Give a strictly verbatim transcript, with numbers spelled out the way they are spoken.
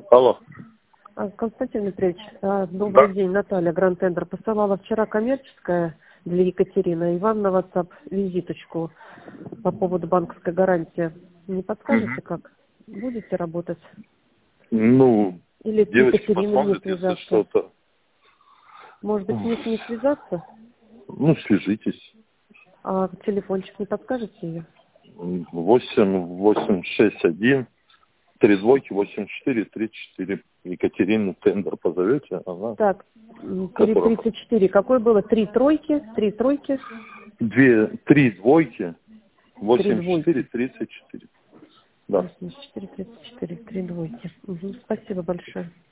Алло. А, Константин Дмитриевич, а, добрый Да. день. Наталья, Гранд Тендер. Посылала вчера коммерческая для Екатерины и вам на WhatsApp визиточку по поводу банковской гарантии. Не подскажете, Мгм. как? Будете работать? Ну, Или с девочки Екатериной мне посмотрят, если связаться? что-то. Может быть, мне с ней связаться? Ну, свяжитесь. А телефончик не подскажете ее? восемь восемь шесть один три двойки восемь четыре три четыре. Екатерину Тендер позовете, она, Так, м, перед которая тридцать четыре. Какой было? Три тройки? Три тройки? две, три двойки, Три восемь четыре двойки. тридцать четыре. Да. восемьдесят четыре тридцать четыре. Три двойки. Угу. Спасибо большое.